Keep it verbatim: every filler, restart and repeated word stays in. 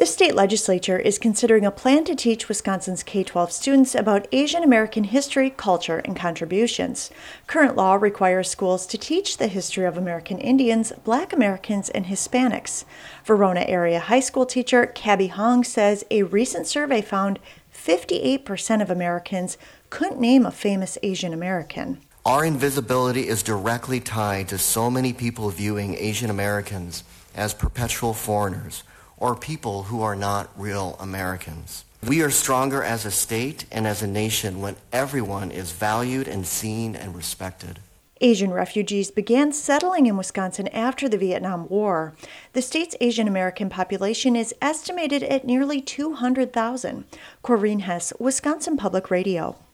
state legislature is considering a plan to teach Wisconsin's K twelve students about Asian American history, culture, and contributions. Current law requires schools to teach the history of American Indians, Black Americans, and Hispanics. Verona area high school teacher Cabby Hong says a recent survey found fifty-eight percent of Americans couldn't name a famous Asian American. Our invisibility is directly tied to so many people viewing Asian Americans as perpetual foreigners, or people who are not real Americans. We are stronger as a state and as a nation when everyone is valued and seen and respected. Asian refugees began settling in Wisconsin after the Vietnam War. The state's Asian American population is estimated at nearly two hundred thousand. Corrine Hess, Wisconsin Public Radio.